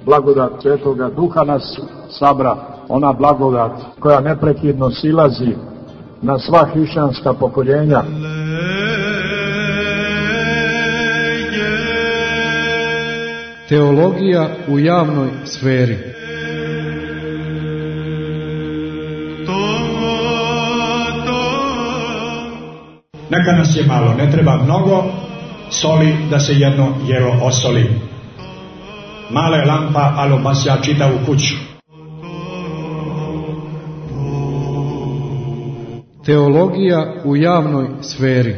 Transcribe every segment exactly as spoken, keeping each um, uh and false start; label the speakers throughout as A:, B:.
A: blagodat Svetoga Duha nas sabra, ona blagodat koja neprekidno silazi na sva hrišćanska pokoljenja.
B: Teologija u javnoj sferi.
C: Neka nas je malo, ne treba mnogo soli da se jedno jelo osoli. Mala je lampa, ali obasja čitavu kuću.
B: Teologija u javnoj sferi.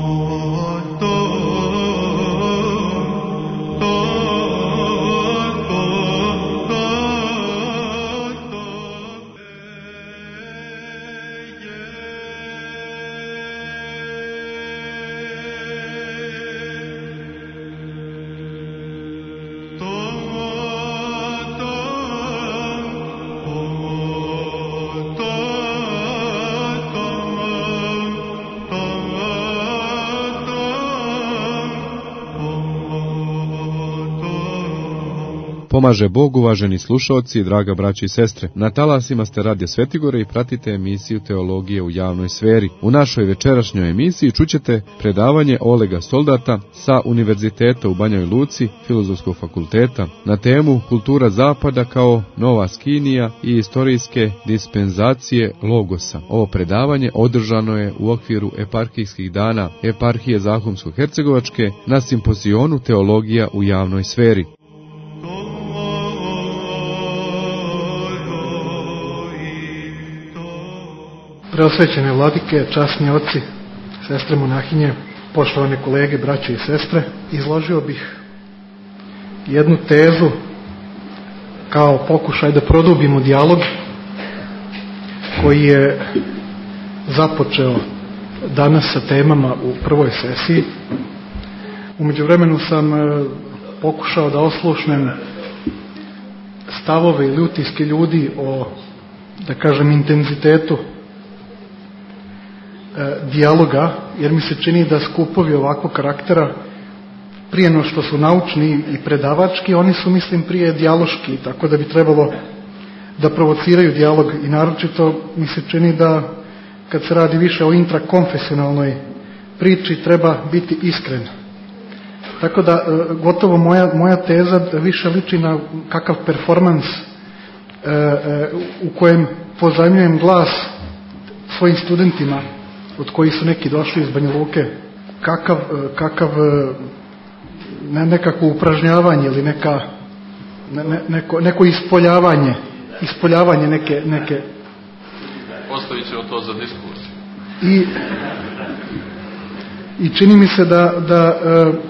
D: Pomaže Bog, uvaženi slušaoci, draga braći i sestre. Na talasima ste Radija Svetigore i pratite emisiju Teologije u javnoj sferi. U našoj večerašnjoj emisiji čućete predavanje Olega Soldata sa Univerziteta u Banjoj Luci, Filozofskog fakulteta, na temu Kultura Zapada kao nova skinija i istorijske dispenzacije Logosa. Ovo predavanje održano je u okviru eparhijskih dana Eparhije Zahumsko-Hercegovačke na simpozionu Teologija u javnoj sferi.
E: Preosvećene vladike, časni oci, sestre monahinje, poštovane kolege, braće i sestre, izložio bih jednu tezu kao pokušaj da produbimo dijalog koji je započeo danas sa temama u prvoj sesiji. U međuvremenu sam pokušao da oslušnem stavove ili utiske ljudi o, da kažem, intenzitetu dijaloga, jer mi se čini da skupovi ovakvog karaktera, prije no što su naučni i predavački, oni su, mislim, prije dijaloški, tako da bi trebalo da provociraju dijalog i naročito mi se čini da kad se radi više o intrakonfesionalnoj priči treba biti iskren. Tako da gotovo moja, moja teza više liči na kakav performans e, e, u kojem pozajmljujem glas svojim studentima, od kojih su neki došli iz Banja Luke, kakav, kakav ne, nekako upražnjavanje ili neka, ne, neko, neko ispoljavanje, ispoljavanje neke... neke...
F: Ostavit ćemo to za diskusiju.
E: I, I čini mi se da, da,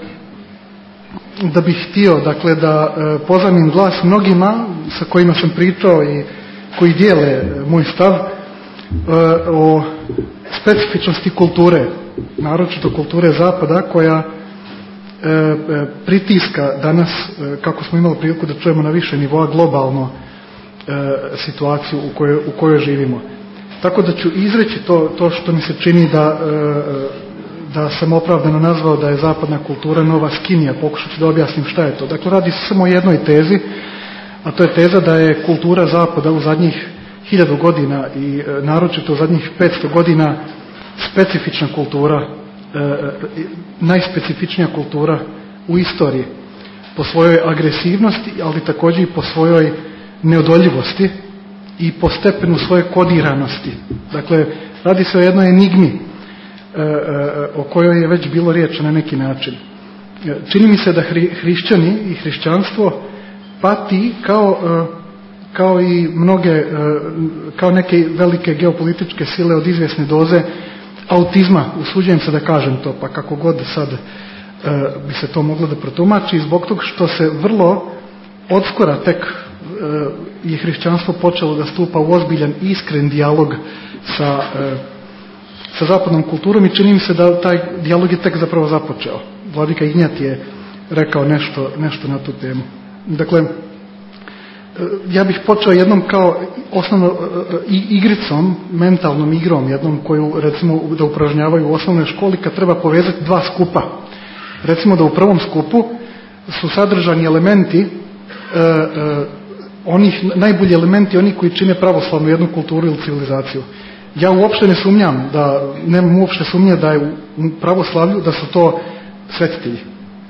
E: da bih htio, dakle, da pozajmim glas mnogima sa kojima sam pričao i koji dijele moj stav o specifičnosti kulture, naročito kulture Zapada, koja e, e, pritiska danas, e, kako smo imali priliku da čujemo na više nivoa, globalno e, situaciju u kojoj, u kojoj živimo. Tako da ću izreći to, to što mi se čini da, e, da sam opravdano nazvao da je zapadna kultura nova skinija. Pokušat ću da objasnim šta je to. Dakle, radi se samo o jednoj tezi, a to je teza da je kultura Zapada u zadnjih hiljadu godina i e, naročito u zadnjih petsto godina specifična kultura, e, najspecifičnija kultura u istoriji po svojoj agresivnosti, ali također i po svojoj neodoljivosti i po stepenu svoje kodiranosti. Dakle, radi se o jednoj enigmi e, e, o kojoj je već bilo riječ na neki način. E, čini mi se da hri, hrišćani i hrišćanstvo pati kao e, kao i mnoge, kao neke velike geopolitičke sile od izvjesne doze autizma, usuđujem se da kažem to, pa kako god sad bi se to moglo da protumači, zbog toga što se vrlo odskora tek je hrišćanstvo počelo da stupa u ozbiljan, iskren dijalog sa, sa zapadnom kulturom i čini mi se da taj dijalog je tek zapravo započeo. Vladika Ignjat je rekao nešto, nešto na tu temu. Dakle, ja bih počeo jednom kao osnovno igricom, mentalnom igrom, jednom koju recimo da upražnjavaju u osnovnoj školi kad treba povezati dva skupa. Recimo da u prvom skupu su sadržani elementi e, e, onih najbolji elementi, oni koji čine pravoslavnu jednu kulturu ili civilizaciju. Ja uopšte ne sumnjam, da nemam uopšte sumnje da je u pravoslavlju da su to svetitelji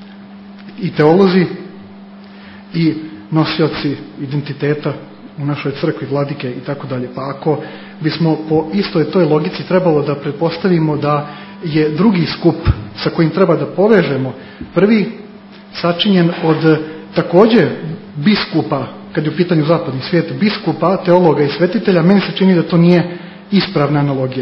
E: i teolozi i nosioci identiteta u našoj crkvi, vladike i tako dalje. Pa ako bismo po istoj toj logici trebalo da pretpostavimo da je drugi skup sa kojim treba da povežemo, prvi sačinjen od također biskupa, kad je u pitanju zapadni svijet, biskupa, teologa i svetitelja, meni se čini da to nije ispravna analogija.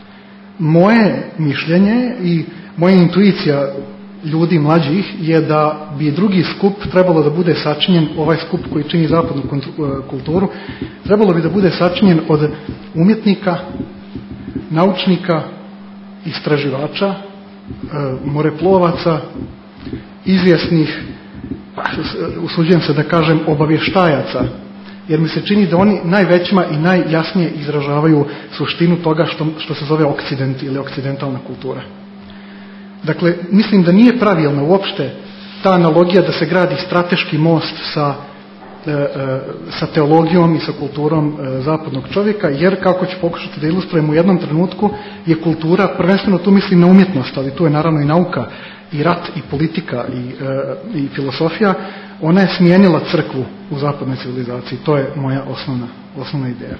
E: Moje mišljenje i moja intuicija ljudi mlađih je da bi drugi skup trebalo da bude sačinjen, ovaj skup koji čini zapadnu kulturu, trebalo bi da bude sačinjen od umjetnika, naučnika, istraživača, moreplovaca, izvjesnih, usuđujem se da kažem, obavještajaca, jer mi se čini da oni najvećima i najjasnije izražavaju suštinu toga što, što se zove okcident ili okcidentalna kultura. Dakle, mislim da nije pravilna uopšte ta analogija da se gradi strateški most sa, e, e, sa teologijom i sa kulturom e, zapadnog čovjeka, jer, kako ću pokušati da ilustrujem u jednom trenutku, je kultura, prvenstveno tu mislim na umjetnost, ali tu je naravno i nauka, i rat, i politika, i, e, i filosofija, ona je smijenila crkvu u zapadnoj civilizaciji. To je moja osnovna, osnovna ideja.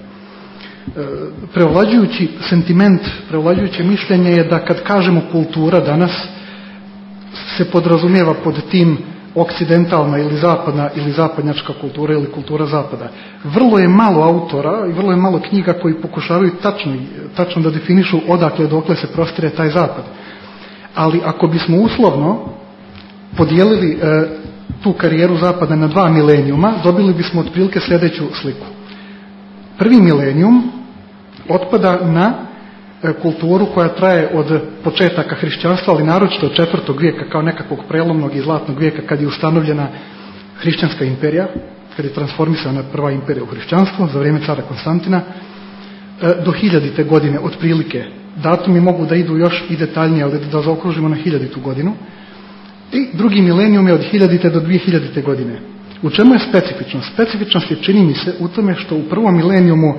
E: Prevlađujući sentiment, prevlađujuće mišljenje je da kad kažemo kultura danas se podrazumijeva pod tim okcidentalna ili zapadna ili zapadnjačka kultura ili kultura zapada. Vrlo je malo autora i vrlo je malo knjiga koji pokušavaju tačno, tačno da definišu odakle dokle se prostire taj zapad. Ali ako bismo uslovno podijelili e, tu karijeru zapada na dva milenijuma, dobili bismo otprilike sljedeću sliku. Prvi milenijum otpada na kulturu koja traje od početaka hrišćanstva, ali naročito od četvrtog vijeka kao nekakvog prelomnog i zlatnog vijeka kad je ustanovljena hrišćanska imperija, kad je transformisana prva imperija u hrišćanstvo za vrijeme cara Konstantina, do hiljadite godine otprilike. Datumi mogu da idu još i detaljnije, ali da zaokružimo na hiljaditu godinu. I drugi milenijum je od hiljadite do dvije hiljadite godine. U čemu je specifičnost? Specifičnost je, čini mi se, u tome što u prvom milenijumu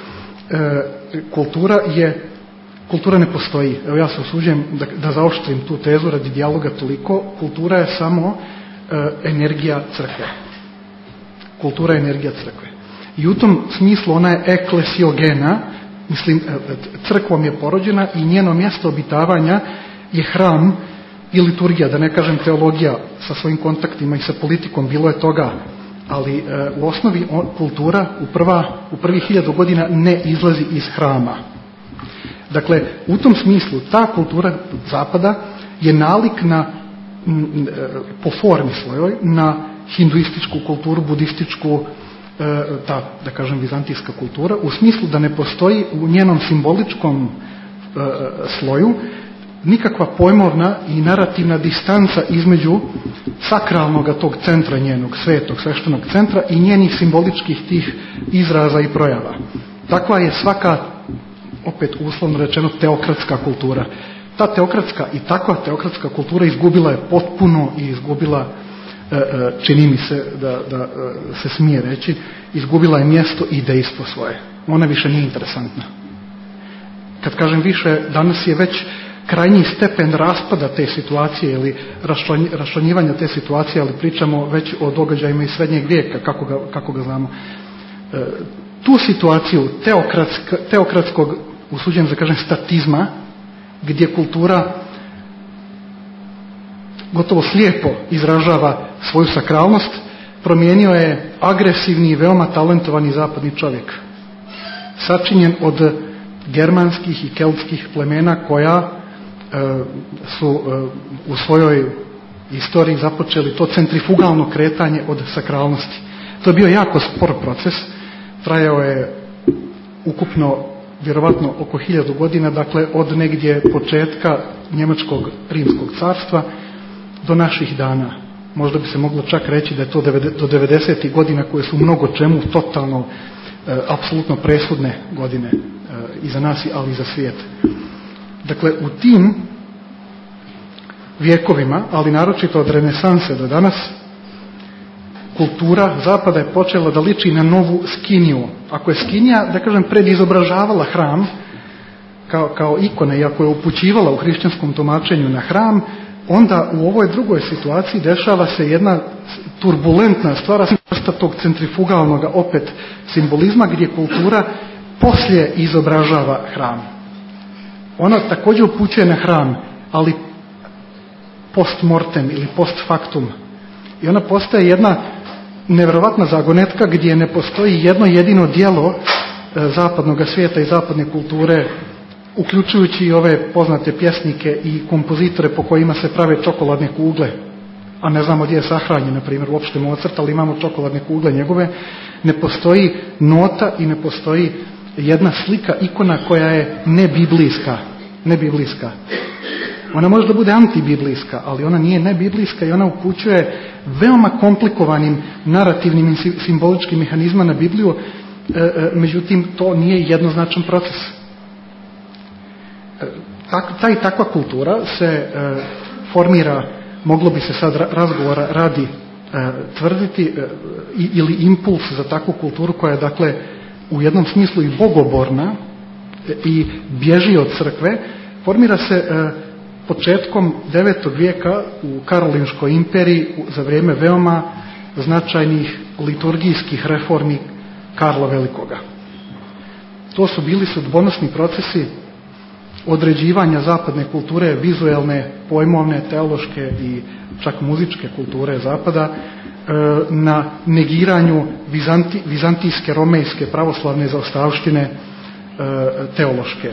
E: e, kultura je, kultura ne postoji. Evo ja se usuđujem da, da zaoštrim tu tezu radi dijaloga toliko. Kultura je samo e, energija crkve. Kultura je energija crkve. I u tom smislu ona je eklesiogena, mislim, crkvom je porođena i njeno mjesto obitavanja je hram i liturgija, da ne kažem teologija sa svojim kontaktima i sa politikom, bilo je toga, ali e, u osnovi on, kultura u, prva, u prvih hiljadu godina ne izlazi iz hrama. Dakle, u tom smislu ta kultura zapada je nalik na, m, e, po formi svojoj, na hinduističku kulturu, budističku, e, ta, da kažem, vizantijska kultura, u smislu da ne postoji u njenom simboličkom e, sloju nikakva pojmovna i narativna distanca između sakralnog tog centra njenog, svetog, sveštenog centra i njenih simboličkih tih izraza i projava. Takva je svaka, opet uslovno rečeno, teokratska kultura. Ta teokratska i takva teokratska kultura izgubila je potpuno i izgubila, čini mi se da, da se smije reći, izgubila je mjesto i dejstvo svoje. Ona više nije interesantna. Kad kažem više, danas je već krajnji stepen raspada te situacije ili raščlanjivanja te situacije, ali pričamo već o događajima iz srednjeg vijeka, kako ga, kako ga znamo. E, tu situaciju teokratsk, teokratskog, usuđujem se kažem, statizma, gdje kultura gotovo slijepo izražava svoju sakralnost, promijenio je agresivni i veoma talentovani zapadni čovjek, sačinjen od germanskih i keltskih plemena koja su u svojoj istoriji započeli to centrifugalno kretanje od sakralnosti. To je bio jako spor proces, trajao je ukupno vjerovatno oko hiljadu godina, dakle od negdje početka njemačkog rimskog carstva do naših dana. Možda bi se moglo čak reći da je to do devedesetih godina koje su mnogo čemu totalno, e, apsolutno presudne godine e, i za nas, ali i za svijet. Dakle, u tim vjekovima, ali naročito od renesanse do danas, kultura zapada je počela da liči na novu skiniju. Ako je skinija, da kažem, predizobražavala hram kao, kao ikona, i ako je upućivala u hrišćanskom tumačenju na hram, onda u ovoj drugoj situaciji dešava se jedna turbulentna stvar, vrsta tog centrifugalnog opet simbolizma, gdje kultura poslije izobražava hram. Ona također upućuje na hram, ali post mortem ili post factum. I ona postaje jedna nevjerovatna zagonetka gdje ne postoji jedno jedino djelo zapadnog svijeta i zapadne kulture, uključujući i ove poznate pjesnike i kompozitore po kojima se prave čokoladne kugle, a ne znamo gdje je sahranjen, na primjer uopšte Mozart, ali imamo čokoladne kugle njegove. Ne postoji nota i ne postoji jedna slika, ikona koja je nebiblijska. Nebiblijska. Ona može da bude antibiblijska, ali ona nije nebiblijska i ona upućuje veoma komplikovanim narativnim i simboličkim mehanizma na Bibliju, međutim to nije jednoznačan proces. Ta i takva kultura se formira, moglo bi se sad razgovora radi tvrditi, ili impuls za takvu kulturu koja je dakle u jednom smislu i bogoborna i bježi od crkve, formira se početkom devetog vijeka u Karolinškoj imperiji za vrijeme veoma značajnih liturgijskih reformi Karla Velikoga. To su bili sudbonosni procesi određivanja zapadne kulture, vizuelne, pojmovne, teološke i čak muzičke kulture zapada na negiranju vizanti, vizantijske, romejske, pravoslavne zaostavštine teološke.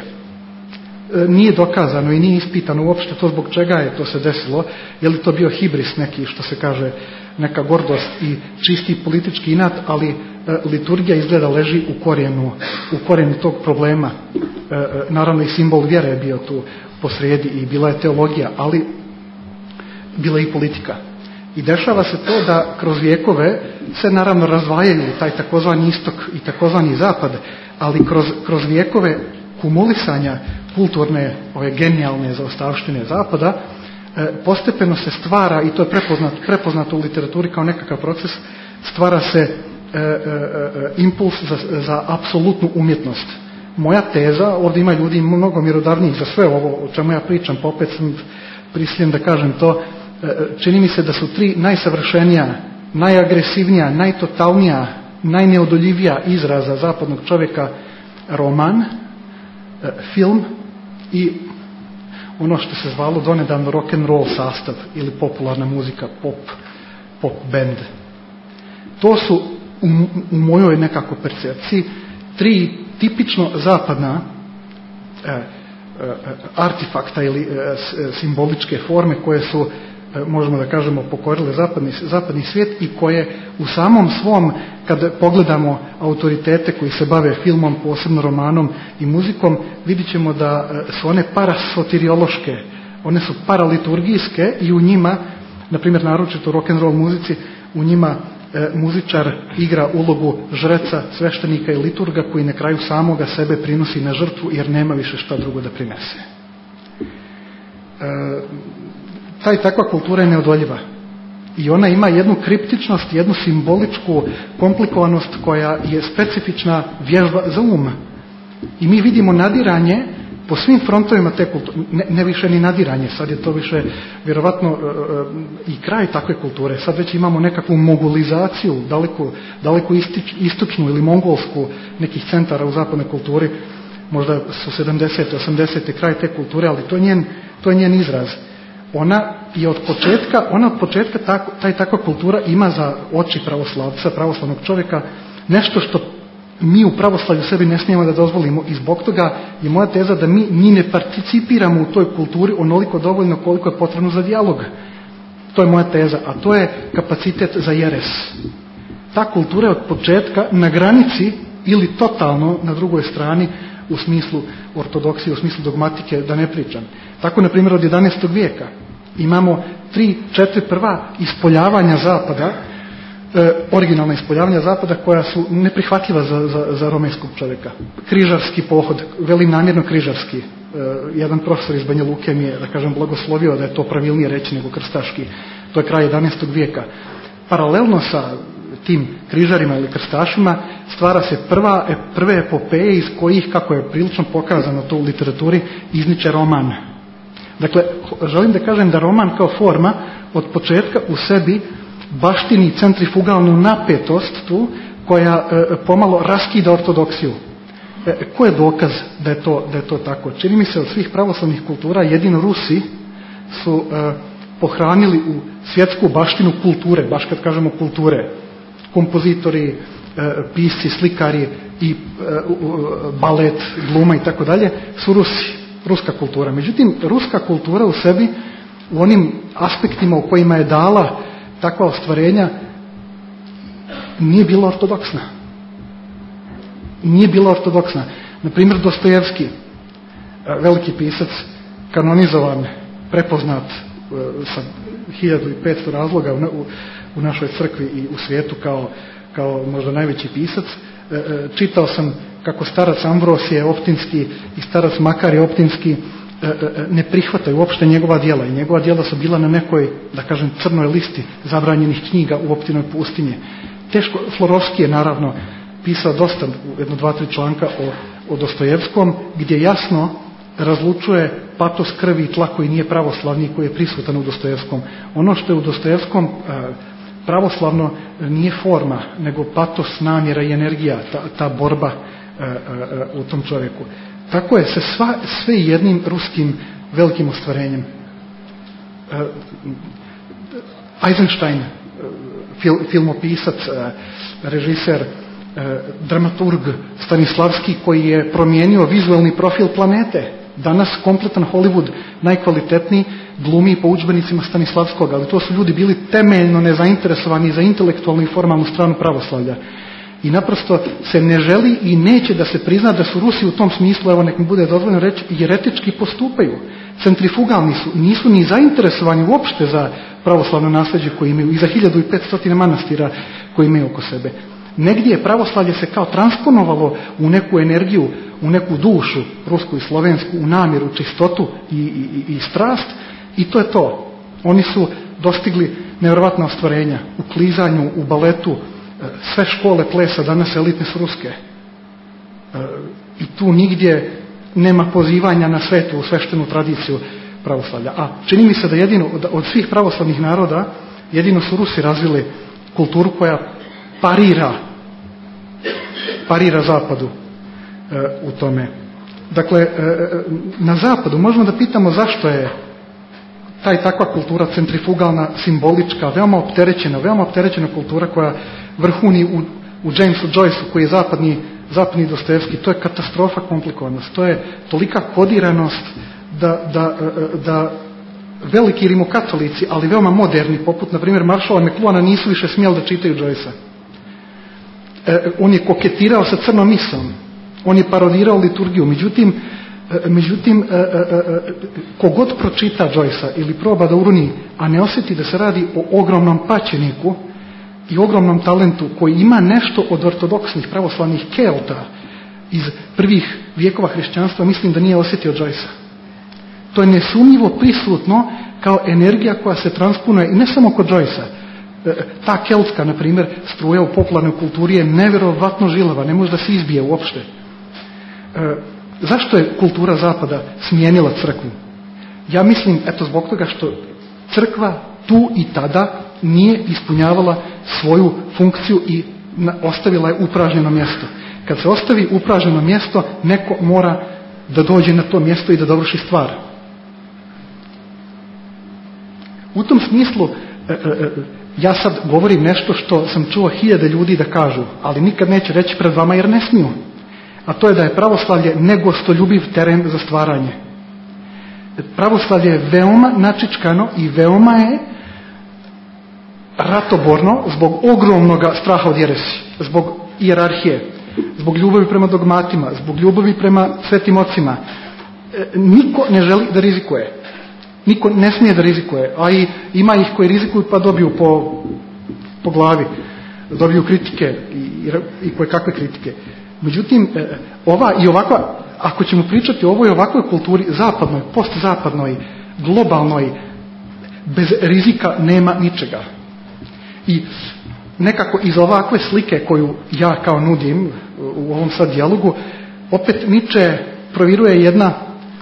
E: Nije dokazano i nije ispitano uopšte to zbog čega je to se desilo, je li to bio hibris neki, što se kaže, neka gordost i čisti politički inat, ali liturgija izgleda leži u korijenu, u korijenu tog problema. Naravno i simbol vjere je bio tu posrijedi i bila je teologija, ali bila je i politika. I dešava se to da kroz vijekove se naravno razdvajaju taj takozvani istok i takozvani zapad, ali kroz, kroz vijekove kumulisanja kulturne, ove genijalne zaostavštine zapada, e, postepeno se stvara, i to je prepoznat, prepoznato u literaturi kao nekakav proces, stvara se e, e, e, impuls za, za apsolutnu umjetnost. Moja teza, ovdje ima ljudi mnogo mjerodavnijih za sve ovo o čemu ja pričam, pa opet sam prisiljen da kažem to, e, čini mi se da su tri najsavršenija, najagresivnija, najtotalnija, najneodoljivija izraza zapadnog čovjeka roman, film i ono što se zvalo donedavno rock and roll sastav ili popularna muzika, pop, pop band. To su u, u mojoj nekako percepciji tri tipično zapadna e, e, artefakta ili e, simboličke forme koje su, e, možemo da kažemo, pokorile zapadni, zapadni svijet i koje u samom svom, kad pogledamo autoritete koji se bave filmom, posebno romanom i muzikom, vidit ćemo da su one parasotiriološke, one su paraliturgijske i u njima, na primjer naročito u rock and roll muzici, u njima e, muzičar igra ulogu žreca, sveštenika i liturga koji na kraju samoga sebe prinosi na žrtvu jer nema više šta drugo da prinese. E, ta i takva kultura je neodoljiva. I ona ima jednu kriptičnost, jednu simboličku komplikovanost koja je specifična vježba za um. I mi vidimo nadiranje po svim frontovima te kulture, ne, ne više ni nadiranje, sad je to više vjerovatno e, e, i kraj takve kulture. Sad već imamo nekakvu mogulizaciju, daleko, daleko istič, istočnu ili mongolsku nekih centara u zapadnoj kulturi, možda su sedamdesete, osamdesete kraj te kulture, ali to je njen, to je njen izraz. Ona je od početka, ona od početka tako, taj takva kultura ima za oči pravoslavca, pravoslavnog čovjeka nešto što mi u pravoslavlju sebi ne smijemo da dozvolimo i zbog toga je moja teza da mi ni ne participiramo u toj kulturi onoliko dovoljno koliko je potrebno za dijalog. To je moja teza, a to je kapacitet za jeres. Ta kultura je od početka na granici ili totalno na drugoj strani u smislu ortodoksije, u smislu dogmatike, da ne pričam. Tako, na primjer, od jedanaestog vijeka imamo tri, četiri prva ispoljavanja zapada, e, originalna ispoljavanja zapada koja su neprihvatljiva za, za, za romejskog čovjeka. Križarski pohod, velim namjerno križarski. E, jedan profesor iz Banja Luke mi je, da kažem, blagoslovio da je to pravilnije reći nego krstaški. To je kraj jedanaestog vijeka. Paralelno sa tim križarima ili krstašima stvara se prva, prve epopeje iz kojih, kako je prilično pokazano to u literaturi, izniče roman. Dakle, želim da kažem da roman kao forma od početka u sebi baštini centrifugalnu napetost tu koja e, pomalo raskida ortodoksiju. E, ko je dokaz da je, to, da je to tako? Čini mi se od svih pravoslavnih kultura jedino Rusi su e, pohranili u svjetsku baštinu kulture, baš kad kažemo kulture, kompozitori, e, pisci, slikari i e, balet, gluma i tako dalje, su Rusi, ruska kultura. Međutim, ruska kultura u sebi, u onim aspektima u kojima je dala takva ostvarenja, nije bila ortodoksna. Nije bila ortodoksna. Na primjer, Dostojevski, veliki pisac, kanonizovan, prepoznat sa hiljadu i petsto razloga u, u našoj crkvi i u svijetu kao, kao možda najveći pisac. Čitao sam kako starac Ambrosije Optinski i starac Makarije Optinski ne prihvataju uopšte njegova djela i njegova djela su bila na nekoj, da kažem, crnoj listi zabranjenih knjiga u Optinoj pustinji. Teško, Florovski je naravno pisao dosta, jedno, dva, tri članka o, o Dostojevskom, gdje jasno razlučuje patos krvi i tla koji nije pravoslavni, koji je prisutan u Dostojevskom. Ono što je u Dostojevskom pravoslavno nije forma, nego patos, namjera i energija, ta, ta borba u tom čovjeku. Tako je se sva, sve jednim ruskim velikim ostvarenjem. Eisenstein, fil, filmopisac, režiser, dramaturg Stanislavski, koji je promijenio vizualni profil planete. Danas kompletan Hollywood, najkvalitetniji, glumi po udžbenicima Stanislavskog, ali to su ljudi bili temeljno nezainteresovani za intelektualnu i formalnu stranu pravoslavlja. I naprosto se ne želi i neće da se prizna da su Rusi u tom smislu, evo nek mi bude dozvoljeno reći, jeretički postupaju. Centrifugalni su, nisu ni zainteresovani uopšte za pravoslavno nasljeđe koje imaju i za hiljadu i petsto manastira koje imaju oko sebe. Negdje je pravoslavlje se kao transponovalo u neku energiju, u neku dušu, rusku i slovensku, u namjeru, čistotu i, i, i strast, i to je to. Oni su dostigli nevjerojatna ostvarenja u klizanju, u baletu. Sve škole plesa danas elitne su ruske. I tu nigdje nema pozivanja na svetu, u sveštenu tradiciju pravoslavlja. A čini mi se da jedino od svih pravoslavnih naroda jedino su Rusi razvili kulturu koja parira parira zapadu u tome. Dakle, na zapadu možemo da pitamo zašto je taj takva kultura centrifugalna, simbolička, veoma opterećena, veoma opterećena kultura koja vrhuni u, u Jamesu Joyceu, koji je zapadni, zapadni Dostojevski. To je katastrofa komplikovanost. To je tolika kodiranost da, da, da veliki rimokatolici, ali veoma moderni, poput na primjer Maršala McLuhana, nisu više smjeli da čitaju Joycea. E, on je koketirao sa crnom misom. On je parodirao liturgiju. Međutim, Međutim, kogod pročita Joycea ili proba da uruni, a ne osjeti da se radi o ogromnom paćeniku i ogromnom talentu koji ima nešto od ortodoksnih pravoslavnih Kelta iz prvih vijekova hrišćanstva, mislim da nije osjetio Joycea. To je nesumnjivo prisutno kao energija koja se transponuje i ne samo kod Joycea. Ta keltska, na primjer, struja u popularnoj kulturi je nevjerovatno žilava, ne može da se izbije uopšte. Zašto je kultura zapada smijenila crkvu? Ja mislim, eto, zbog toga što crkva tu i tada nije ispunjavala svoju funkciju i ostavila je upražnjeno mjesto. Kad se ostavi upražnjeno mjesto, neko mora da dođe na to mjesto i da dovrši stvar. U tom smislu, ja sad govorim nešto što sam čuo hiljade ljudi da kažu, ali nikad neće reći pred vama jer ne smiju. A to je da je pravoslavlje negostoljubiv teren za stvaranje. Pravoslavlje je veoma načičkano i veoma je ratoborno zbog ogromnog straha od jeresi, zbog ijerarhije, zbog ljubavi prema dogmatima, zbog ljubavi prema svetim ocima. Niko ne želi da rizikuje. Niko ne smije da rizikuje, a i ima ih koji rizikuju pa dobiju po, po glavi, dobiju kritike i, i koje kakve kritike. Međutim, ova i ovakva, ako ćemo pričati o ovoj ovakvoj kulturi, zapadnoj, postzapadnoj, globalnoj, bez rizika nema ničega. I nekako iz ovakve slike koju ja kao nudim u ovom sad dijalogu, opet Nietzsche proviruje jedna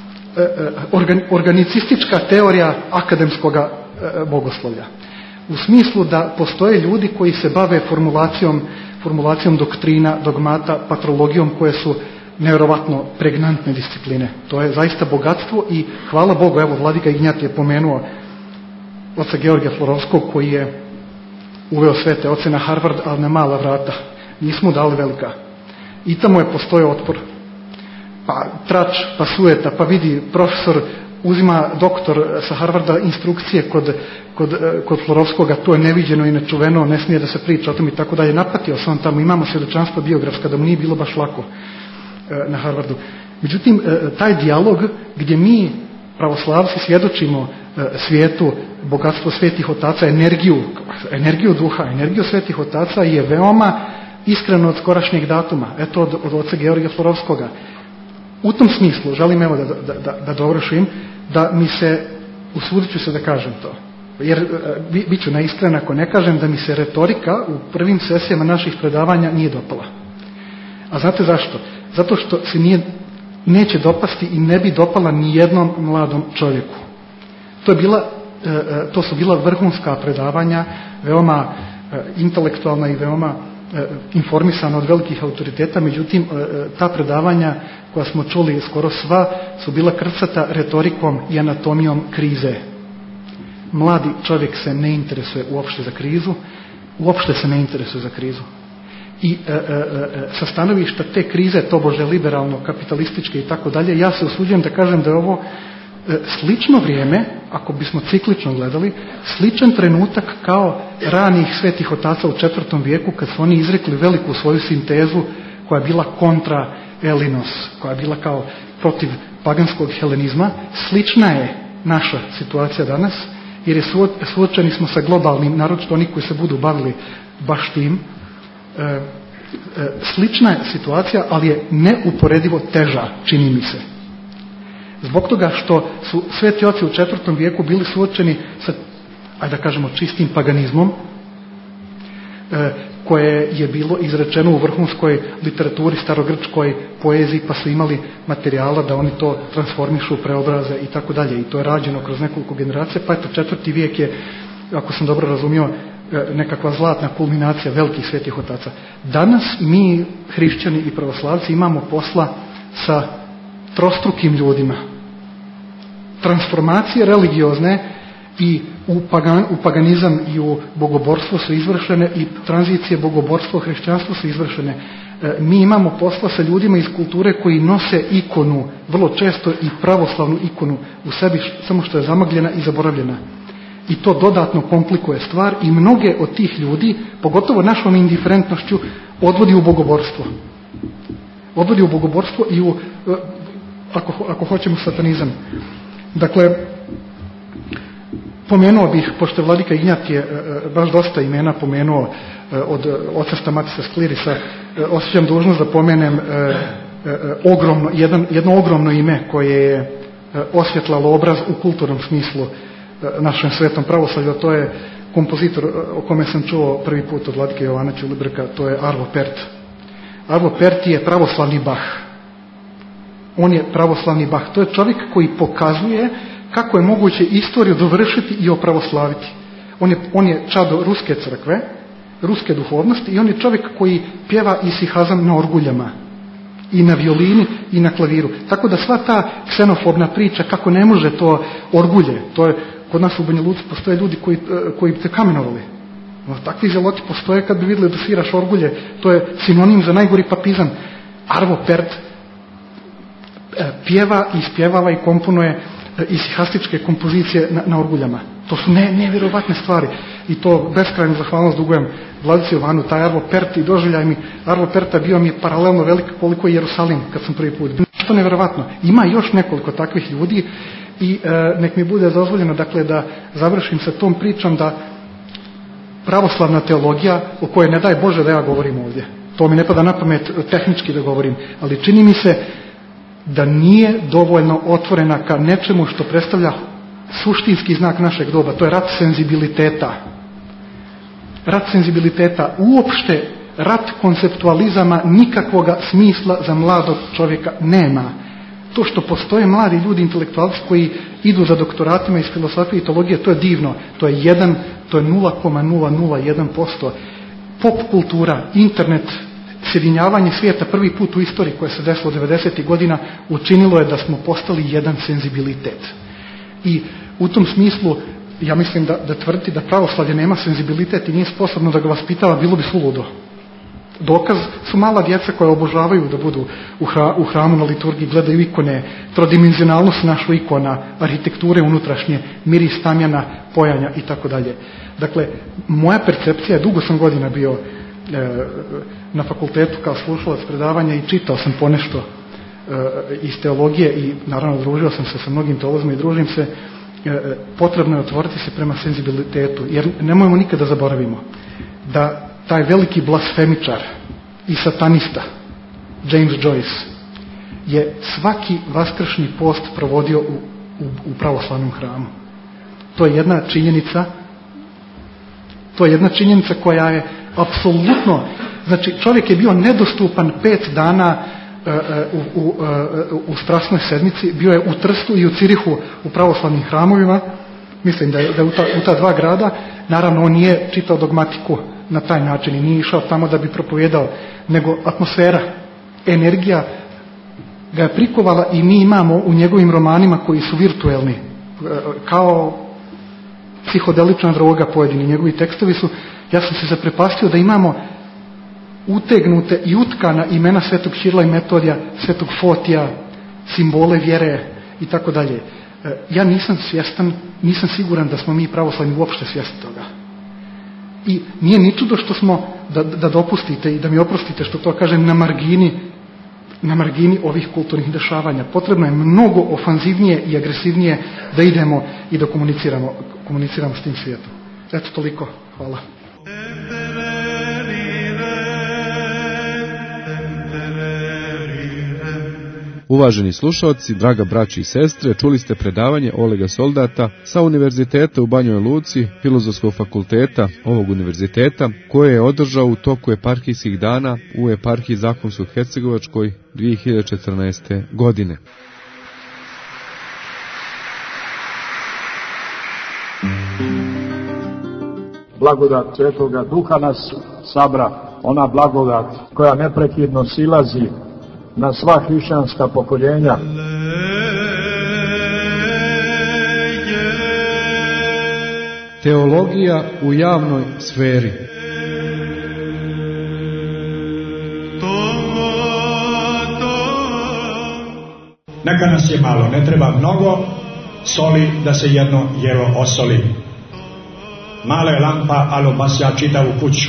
E: organicistička teorija akademskog bogoslovlja. U smislu da postoje ljudi koji se bave formulacijom, formulacijom doktrina, dogmata, patrologijom koje su nevjerovatno pregnantne discipline. To je zaista bogatstvo i hvala Bogu, evo Vladika Ignjat je pomenuo oca Georgija Florovskog koji je uveo svete oce na Harvard, ali na mala vrata. Nismo dali velika. I tamo je postojao otpor. Pa trač, pa sujeta, pa vidi profesor uzima doktor sa Harvarda instrukcije kod, kod, kod Florovskoga, to je neviđeno i nečuveno, ne smije da se priča o tom i tako dalje. Napatio sam tamo, imamo svjedočanstvo biografska da mu nije bilo baš lako na Harvardu. Međutim, taj dijalog gdje mi pravoslavci svjedočimo svijetu bogatstvo svetih otaca, energiju, energiju duha, energiju svetih otaca je veoma iskreno od skorašnjeg datuma, eto od, od oca Georgija Florovskoga. U tom smislu, želim evo da, da, da, da dovršim, da mi se, usudit ću se da kažem to, jer bit ću neiskren ako ne kažem da mi se retorika u prvim sesijama naših predavanja nije dopala. A znate zašto? Zato što se nije, neće dopasti i ne bi dopala ni jednom mladom čovjeku. To, je bila, to su bila vrhunska predavanja, veoma intelektualna i veoma informisana od velikih autoriteta, međutim ta predavanja koja smo čuli skoro sva su bila krcata retorikom i anatomijom krize. Mladi čovjek se ne interesuje uopšte za krizu, uopšte se ne interesuje za krizu. I e, e, e, sa stanovišta te krize, tobože liberalno, kapitalističke i tako dalje, ja se usuđujem da kažem da je ovo e, slično vrijeme, ako bismo ciklično gledali, sličan trenutak kao ranih svetih otaca u četvrtom vijeku kad su oni izrekli veliku svoju sintezu koja je bila kontra Elinos, koja je bila kao protiv paganskog helenizma. Slična je naša situacija danas, jer je suočeni smo sa globalnim, naročito oni koji se budu bavili baš tim. E, e, slična je situacija, ali je neuporedivo teža, čini mi se. Zbog toga što su sveti oci u četvrtom vijeku bili suočeni sa, ajde da kažemo, čistim paganizmom, e, koje je bilo izrečeno u vrhunskoj literaturi, starogrčkoj poeziji, pa su imali materijala da oni to transformišu, preobraze i tako dalje. I to je rađeno kroz nekoliko generacija, pa eto četvrti vijek je, ako sam dobro razumio, nekakva zlatna kulminacija velikih svetih otaca. Danas mi, hrišćani i pravoslavci, imamo posla sa trostrukim ljudima. Transformacije religiozne i u, pagan, u paganizam i u bogoborstvo su izvršene i tranzicije bogoborstvo, hrišćanstvo su izvršene. E, mi imamo posla sa ljudima iz kulture koji nose ikonu, vrlo često i pravoslavnu ikonu u sebi, samo što je zamagljena i zaboravljena. I to dodatno komplikuje stvar i mnoge od tih ljudi, pogotovo našom indiferentnošću, odvodi u bogoborstvo. Odvodi u bogoborstvo i u, ako, ako hoćemo, satanizam. Dakle, pomenuo bih, pošto Vladika Ignjat je baš dosta imena pomenuo od oca Stamatisa Sklirisa, osjećam dužnost da pomenem ogromno, jedan, jedno ogromno ime koje je osvjetlalo obraz u kulturnom smislu našem svetom pravoslavlju, to je kompozitor o kome sam čuo prvi put od Vladike Jovana Ćulibrka, to je Arvo Pärt. Arvo Pärt je pravoslavni Bach. On je pravoslavni Bach. To je čovjek koji pokazuje kako je moguće istoriju dovršiti i opravoslaviti. On je, on je čado ruske crkve, ruske duhovnosti i on je čovjek koji pjeva isihazam na orguljama i na violini i na klaviru. Tako da sva ta ksenofobna priča kako ne može to orgulje, to je kod nas u Banja Luci postoje ljudi koji, koji bi te kamenovali. No, takvi zeloti postoje kad bi vidjeli da sviraš orgulje, to je sinonim za najgori papizam. Arvo Pärt pjeva i ispjevava i komponuje isihastičke kompozicije na, na orguljama. To su ne, nevjerovatne stvari i to beskrajnu zahvalnost dugujem Vladici Jovanu. Taj Arvo Pärt i doživljaj mi Arvo Pärta bio mi je paralelno velik koliko je Jerusalim kad sam prvi put. Što nevjerovatno. Ima još nekoliko takvih ljudi i e, nek mi bude dozvoljeno dakle da završim sa tom pričom da pravoslavna teologija, o kojoj ne daj Bože da ja govorim ovdje, to mi ne pada na pamet tehnički da govorim, ali čini mi se da nije dovoljno otvorena ka nečemu što predstavlja suštinski znak našeg doba, to je rat senzibiliteta. rat senzibiliteta, uopšte rat konceptualizama nikakvoga smisla za mladog čovjeka nema. To što postoje mladi ljudi, intelektualci koji idu za doktoratima iz filosofije i teologije, to je divno. To je jedan, to je nula zarez nula nula jedan posto. Pop kultura, internet, sjedinjavanje svijeta prvi put u istoriji koje se desilo devedesetih godina učinilo je da smo postali jedan senzibilitet. I u tom smislu ja mislim da, da tvrditi da pravoslavlje nema senzibilitet i nije sposobno da ga vaspitava, bilo bi suludo. Dokaz su mala djeca koja obožavaju da budu u, hra, u hramu na liturgiji, gledaju ikone, trodimenzionalnost našu ikona, arhitekture unutrašnje, miris tamjana, pojanja i tako dalje. Dakle, moja percepcija je, dugo sam godina bio e, na fakultetu kao slušalac predavanja i čitao sam ponešto e, iz teologije i naravno družio sam se sa mnogim teolozima i družim se. E, potrebno je otvoriti se prema senzibilitetu, jer nemojmo nikada zaboravimo da taj veliki blasfemičar i satanista James Joyce je svaki vaskršnji post provodio u, u, u pravoslavnom hramu. To je jedna činjenica, to je jedna činjenica koja je apsolutno, znači čovjek je bio nedostupan pet dana u, u, u strasnoj sedmici, bio je u Trstu i u Cirihu u pravoslavnim hramovima, mislim da je, da je u, ta, u ta dva grada. Naravno on nije čitao dogmatiku na taj način i nije išao tamo da bi propovijedao, nego atmosfera, energija ga je prikovala i mi imamo u njegovim romanima koji su virtuelni, kao psihodelična droga pojedini njegovi tekstovi su, ja sam se zaprepastio da imamo utegnute i utkana imena Svetog Ćirila i Metodija, Svetog Fotija, simbole vjere i tako dalje. Ja nisam svjestan, nisam siguran da smo mi pravoslavni uopšte svjesni toga. I nije ni čudo što smo, da, da dopustite i da mi oprostite što to kažem, na margini, na margini ovih kulturnih dešavanja. Potrebno je mnogo ofanzivnije i agresivnije da idemo i da komuniciramo, komuniciramo s tim svijetom. Eto toliko. Hvala.
D: Uvaženi slušalci, draga braći i sestre, čuli ste predavanje Olega Soldata sa Univerziteta u Banjoj Luci, Filozofskog fakulteta ovog univerziteta, koje je održao u toku eparhijskih dana u eparhiji Zakonsko-Hercegovačkoj dvije hiljade četrnaeste. godine.
A: Blagodat Svetoga Duha nas sabra, ona blagodat koja neprekidno silazi na sva hrišćanska pokoljenja.
B: Teologija u javnoj sferi.
C: Neka nas je malo, ne treba mnogo soli da se jedno jelo osoli. Mala je lampa, ali obasja čitavu kuću.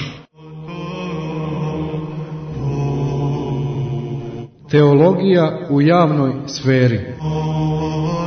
B: Teologija u javnoj sferi.